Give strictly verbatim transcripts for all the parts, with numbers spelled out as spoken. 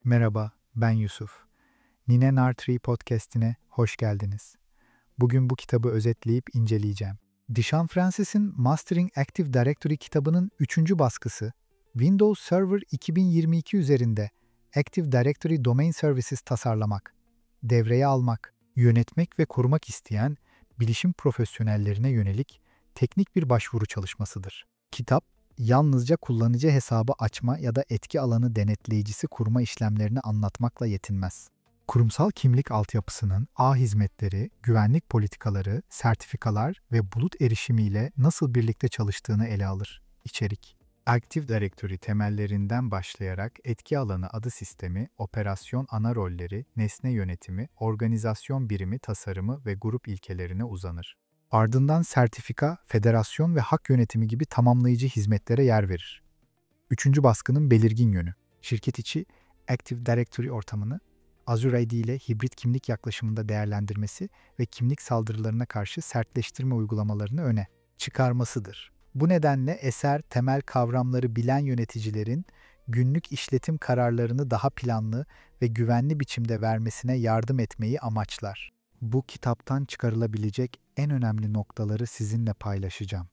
Merhaba, ben Yusuf. Nine Nartree podcast'ine hoş geldiniz. Bugün bu kitabı özetleyip inceleyeceğim. Dishon Francis'in Mastering Active Directory kitabının üçüncü baskısı, Windows Server iki bin yirmi iki üzerinde Active Directory Domain Services tasarlamak, devreye almak, yönetmek ve korumak isteyen bilişim profesyonellerine yönelik teknik bir başvuru çalışmasıdır. Kitap, yalnızca kullanıcı hesabı açma ya da etki alanı denetleyicisi kurma işlemlerini anlatmakla yetinmez. Kurumsal kimlik altyapısının ağ hizmetleri, güvenlik politikaları, sertifikalar ve bulut erişimiyle nasıl birlikte çalıştığını ele alır. İçerik: Active Directory temellerinden başlayarak etki alanı adı sistemi, operasyon ana rolleri, nesne yönetimi, organizasyon birimi tasarımı ve grup ilkelerine uzanır. Ardından sertifika, federasyon ve hak yönetimi gibi tamamlayıcı hizmetlere yer verir. Üçüncü baskının belirgin yönü: şirket içi Active Directory ortamını Azure I D ile hibrit kimlik yaklaşımında değerlendirmesi ve kimlik saldırılarına karşı sertleştirme uygulamalarını öne çıkarmasıdır. Bu nedenle eser temel kavramları bilen yöneticilerin günlük işletim kararlarını daha planlı ve güvenli biçimde vermesine yardım etmeyi amaçlar. Bu kitaptan çıkarılabilecek en önemli noktaları sizinle paylaşacağım.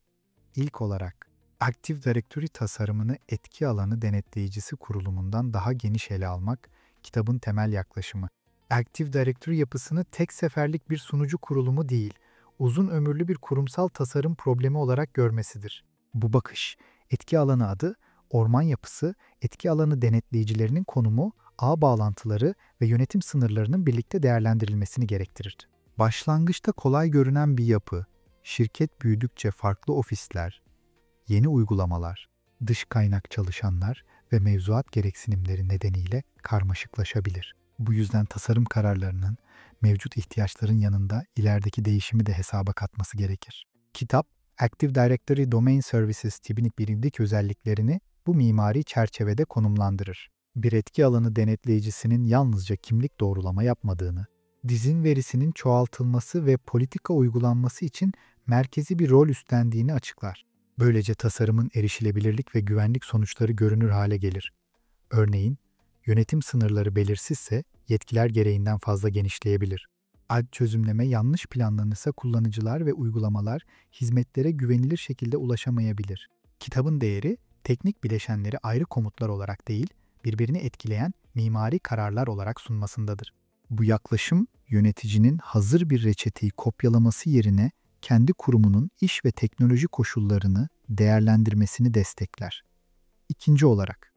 İlk olarak, Active Directory tasarımını etki alanı denetleyicisi kurulumundan daha geniş ele almak, kitabın temel yaklaşımı. Active Directory yapısını tek seferlik bir sunucu kurulumu değil, uzun ömürlü bir kurumsal tasarım problemi olarak görmesidir. Bu bakış, etki alanı adı, orman yapısı, etki alanı denetleyicilerinin konumu, ağ bağlantıları ve yönetim sınırlarının birlikte değerlendirilmesini gerektirir. Başlangıçta kolay görünen bir yapı, şirket büyüdükçe farklı ofisler, yeni uygulamalar, dış kaynak çalışanlar ve mevzuat gereksinimleri nedeniyle karmaşıklaşabilir. Bu yüzden tasarım kararlarının mevcut ihtiyaçların yanında ilerideki değişimi de hesaba katması gerekir. Kitap, Active Directory Domain Services tipinin birimlik özelliklerini bu mimari çerçevede konumlandırır. Bir etki alanı denetleyicisinin yalnızca kimlik doğrulama yapmadığını, dizin verisinin çoğaltılması ve politika uygulanması için merkezi bir rol üstlendiğini açıklar. Böylece tasarımın erişilebilirlik ve güvenlik sonuçları görünür hale gelir. Örneğin, yönetim sınırları belirsizse yetkiler gereğinden fazla genişleyebilir. Ad çözümleme yanlış planlanırsa kullanıcılar ve uygulamalar hizmetlere güvenilir şekilde ulaşamayabilir. Kitabın değeri, teknik bileşenleri ayrı komutlar olarak değil, birbirini etkileyen mimari kararlar olarak sunmasındadır. Bu yaklaşım, yöneticinin hazır bir reçeteyi kopyalaması yerine kendi kurumunun iş ve teknoloji koşullarını değerlendirmesini destekler. İkinci olarak,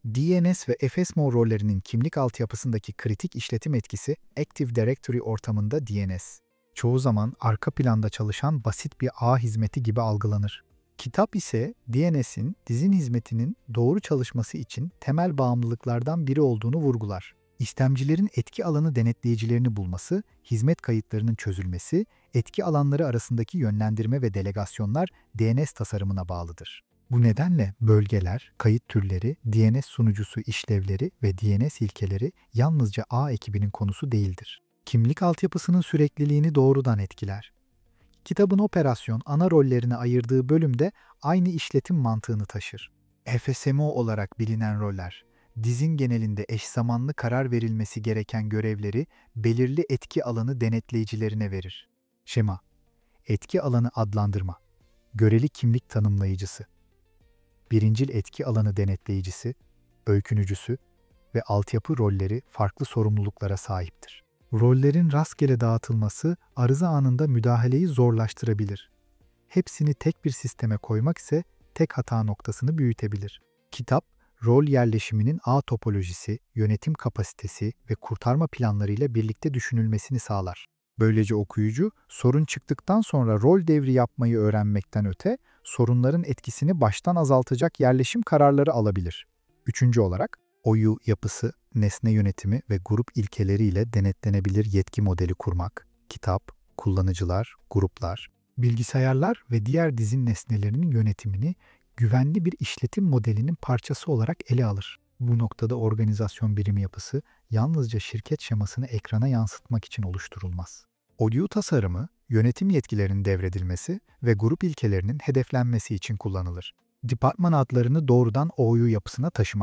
D N S ve F S M O rollerinin kimlik altyapısındaki kritik işletim etkisi Active Directory ortamında D N S, çoğu zaman arka planda çalışan basit bir ağ hizmeti gibi algılanır. Kitap ise D N S'in dizin hizmetinin doğru çalışması için temel bağımlılıklardan biri olduğunu vurgular. İstemcilerin etki alanı denetleyicilerini bulması, hizmet kayıtlarının çözülmesi, etki alanları arasındaki yönlendirme ve delegasyonlar D N S tasarımına bağlıdır. Bu nedenle bölgeler, kayıt türleri, D N S sunucusu işlevleri ve D N S ilkeleri yalnızca ağ ekibinin konusu değildir. Kimlik altyapısının sürekliliğini doğrudan etkiler. Kitabın operasyon ana rollerine ayırdığı bölümde aynı işletim mantığını taşır. F S M O olarak bilinen roller, dizin genelinde eş zamanlı karar verilmesi gereken görevleri belirli etki alanı denetleyicilerine verir. Şema, etki alanı adlandırma, göreli kimlik tanımlayıcısı, birincil etki alanı denetleyicisi, öykünücüsü ve altyapı rolleri farklı sorumluluklara sahiptir. Rollerin rastgele dağıtılması arıza anında müdahaleyi zorlaştırabilir. Hepsini tek bir sisteme koymak ise tek hata noktasını büyütebilir. Kitap, rol yerleşiminin ağ topolojisi, yönetim kapasitesi ve kurtarma planlarıyla birlikte düşünülmesini sağlar. Böylece okuyucu, sorun çıktıktan sonra rol devri yapmayı öğrenmekten öte, sorunların etkisini baştan azaltacak yerleşim kararları alabilir. Üçüncü olarak, O U yapısı, nesne yönetimi ve grup ilkeleriyle denetlenebilir yetki modeli kurmak, kitap, kullanıcılar, gruplar, bilgisayarlar ve diğer dizin nesnelerinin yönetimini güvenli bir işletim modelinin parçası olarak ele alır. Bu noktada organizasyon birimi yapısı yalnızca şirket şemasını ekrana yansıtmak için oluşturulmaz. O U tasarımı, yönetim yetkilerinin devredilmesi ve grup ilkelerinin hedeflenmesi için kullanılır. Departman adlarını doğrudan O U yapısına taşımak,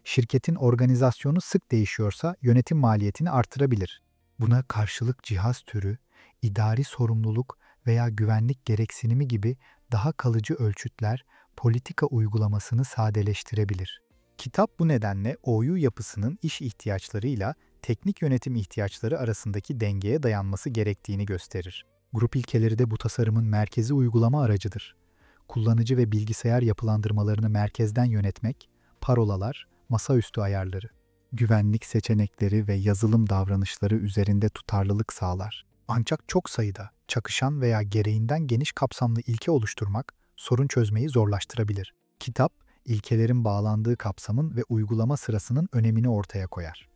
Şirketin organizasyonu sık değişiyorsa yönetim maliyetini artırabilir. Buna karşılık cihaz türü, idari sorumluluk veya güvenlik gereksinimi gibi daha kalıcı ölçütler politika uygulamasını sadeleştirebilir. Kitap bu nedenle O U yapısının iş ihtiyaçlarıyla teknik yönetim ihtiyaçları arasındaki dengeye dayanması gerektiğini gösterir. Grup ilkeleri de bu tasarımın merkezi uygulama aracıdır. Kullanıcı ve bilgisayar yapılandırmalarını merkezden yönetmek, parolalar, masaüstü ayarları, güvenlik seçenekleri ve yazılım davranışları üzerinde tutarlılık sağlar. Ancak çok sayıda çakışan veya gereğinden geniş kapsamlı ilke oluşturmak sorun çözmeyi zorlaştırabilir. Kitap, ilkelerin bağlandığı kapsamın ve uygulama sırasının önemini ortaya koyar.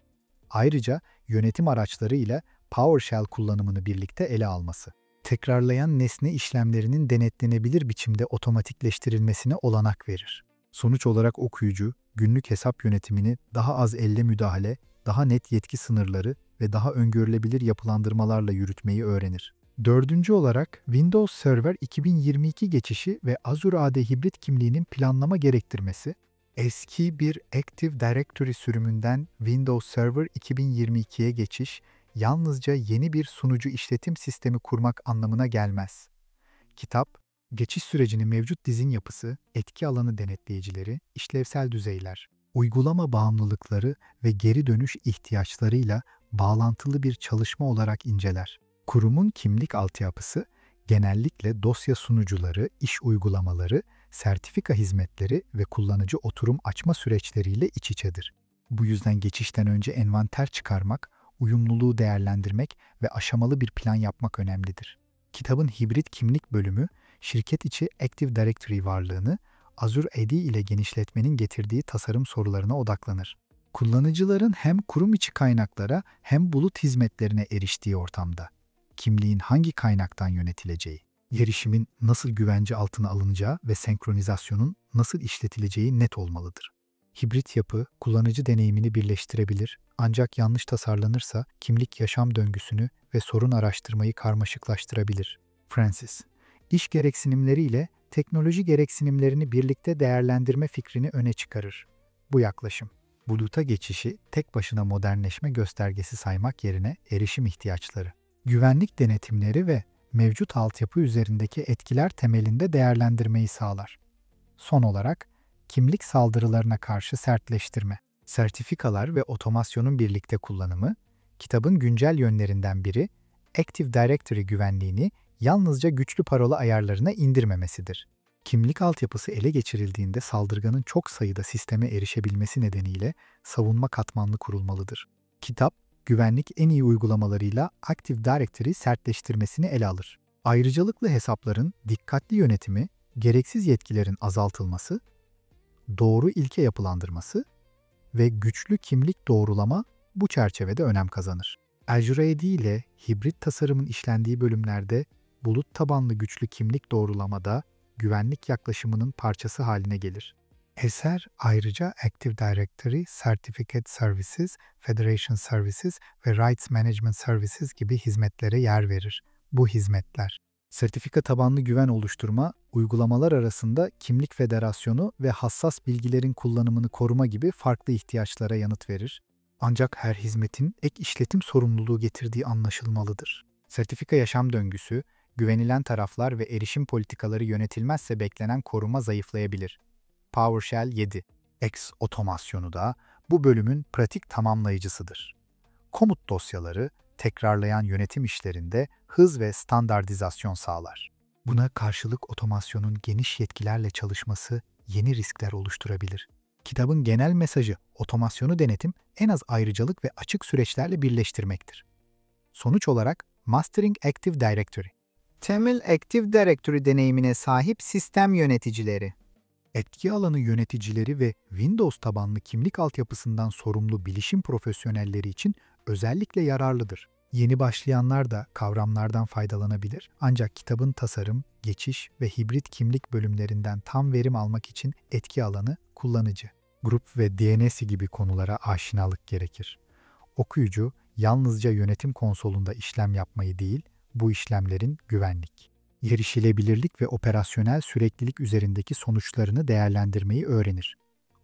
Ayrıca yönetim araçları ile PowerShell kullanımını birlikte ele alması, tekrarlayan nesne işlemlerinin denetlenebilir biçimde otomatikleştirilmesine olanak verir. Sonuç olarak okuyucu, günlük hesap yönetimini daha az elle müdahale, daha net yetki sınırları ve daha öngörülebilir yapılandırmalarla yürütmeyi öğrenir. Dördüncü olarak Windows Server iki bin yirmi iki geçişi ve Azure A D hibrit kimliğinin planlama gerektirmesi, eski bir Active Directory sürümünden Windows Server iki bin yirmi ikiye geçiş, yalnızca yeni bir sunucu işletim sistemi kurmak anlamına gelmez. Kitap, geçiş sürecinin mevcut dizin yapısı, etki alanı denetleyicileri, işlevsel düzeyler, uygulama bağımlılıkları ve geri dönüş ihtiyaçlarıyla bağlantılı bir çalışma olarak inceler. Kurumun kimlik altyapısı, genellikle dosya sunucuları, iş uygulamaları, sertifika hizmetleri ve kullanıcı oturum açma süreçleriyle iç içedir. Bu yüzden geçişten önce envanter çıkarmak, uyumluluğu değerlendirmek ve aşamalı bir plan yapmak önemlidir. Kitabın hibrit kimlik bölümü, şirket içi Active Directory varlığını Azure A D ile genişletmenin getirdiği tasarım sorularına odaklanır. Kullanıcıların hem kurum içi kaynaklara hem bulut hizmetlerine eriştiği ortamda kimliğin hangi kaynaktan yönetileceği, erişimin nasıl güvence altına alınacağı ve senkronizasyonun nasıl işletileceği net olmalıdır. Hibrit yapı, kullanıcı deneyimini birleştirebilir, ancak yanlış tasarlanırsa kimlik yaşam döngüsünü ve sorun araştırmayı karmaşıklaştırabilir. Francis, iş gereksinimleri ile teknoloji gereksinimlerini birlikte değerlendirme fikrini öne çıkarır. Bu yaklaşım, buluta geçişi tek başına modernleşme göstergesi saymak yerine erişim ihtiyaçları, güvenlik denetimleri ve mevcut altyapı üzerindeki etkiler temelinde değerlendirmeyi sağlar. Son olarak, kimlik saldırılarına karşı sertleştirme, sertifikalar ve otomasyonun birlikte kullanımı, kitabın güncel yönlerinden biri, Active Directory güvenliğini yalnızca güçlü parola ayarlarına indirmemesidir. Kimlik altyapısı ele geçirildiğinde saldırganın çok sayıda sisteme erişebilmesi nedeniyle savunma katmanlı kurulmalıdır. Kitap, güvenlik en iyi uygulamalarıyla Active Directory sertleştirmesini ele alır. Ayrıcalıklı hesapların dikkatli yönetimi, gereksiz yetkilerin azaltılması, doğru ilke yapılandırması ve güçlü kimlik doğrulama bu çerçevede önem kazanır. Azure A D ile hibrit tasarımın işlendiği bölümlerde bulut tabanlı güçlü kimlik doğrulamada güvenlik yaklaşımının parçası haline gelir. Eser ayrıca Active Directory, Certificate Services, Federation Services ve Rights Management Services gibi hizmetlere yer verir. Bu hizmetler, sertifika tabanlı güven oluşturma, uygulamalar arasında kimlik federasyonu ve hassas bilgilerin kullanımını koruma gibi farklı ihtiyaçlara yanıt verir. Ancak her hizmetin ek işletim sorumluluğu getirdiği anlaşılmalıdır. Sertifika yaşam döngüsü, güvenilen taraflar ve erişim politikaları yönetilmezse beklenen koruma zayıflayabilir. PowerShell yedi. X otomasyonu da bu bölümün pratik tamamlayıcısıdır. Komut dosyaları, tekrarlayan yönetim işlerinde hız ve standartizasyon sağlar. Buna karşılık otomasyonun geniş yetkilerle çalışması yeni riskler oluşturabilir. Kitabın genel mesajı, otomasyonu denetim en az ayrıcalık ve açık süreçlerle birleştirmektir. Sonuç olarak Mastering Active Directory, temel Active Directory deneyimine sahip sistem yöneticileri, etki alanı yöneticileri ve Windows tabanlı kimlik altyapısından sorumlu bilişim profesyonelleri için özellikle yararlıdır. Yeni başlayanlar da kavramlardan faydalanabilir, ancak kitabın tasarım, geçiş ve hibrit kimlik bölümlerinden tam verim almak için etki alanı, kullanıcı, grup ve D N S gibi konulara aşinalık gerekir. Okuyucu yalnızca yönetim konsolunda işlem yapmayı değil, bu işlemlerin güvenlik, erişilebilirlik ve operasyonel süreklilik üzerindeki sonuçlarını değerlendirmeyi öğrenir.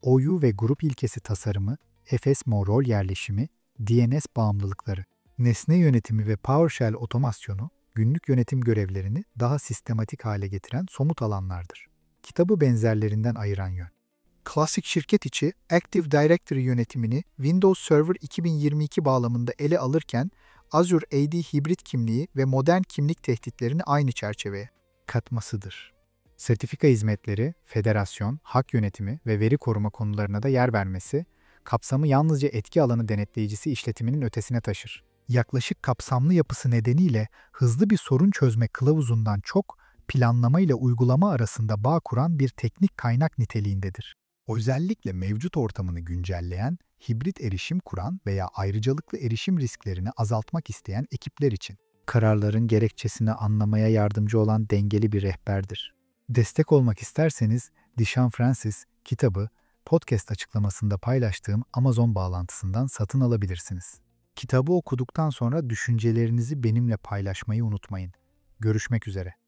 O U ve grup ilkesi tasarımı, F S M O rol yerleşimi, D N S bağımlılıkları, nesne yönetimi ve PowerShell otomasyonu, günlük yönetim görevlerini daha sistematik hale getiren somut alanlardır. Kitabı benzerlerinden ayıran yön. Klasik şirket içi Active Directory yönetimini Windows Server iki bin yirmi iki bağlamında ele alırken Azure A D hibrit kimliği ve modern kimlik tehditlerini aynı çerçeveye katmasıdır. Sertifika hizmetleri, federasyon, hak yönetimi ve veri koruma konularına da yer vermesi, kapsamı yalnızca etki alanı denetleyicisi işletiminin ötesine taşır. Yaklaşık kapsamlı yapısı nedeniyle hızlı bir sorun çözme kılavuzundan çok, planlama ile uygulama arasında bağ kuran bir teknik kaynak niteliğindedir. Özellikle mevcut ortamını güncelleyen, hibrit erişim kuran veya ayrıcalıklı erişim risklerini azaltmak isteyen ekipler için kararların gerekçesini anlamaya yardımcı olan dengeli bir rehberdir. Destek olmak isterseniz Dishon Francis kitabı podcast açıklamasında paylaştığım Amazon bağlantısından satın alabilirsiniz. Kitabı okuduktan sonra düşüncelerinizi benimle paylaşmayı unutmayın. Görüşmek üzere.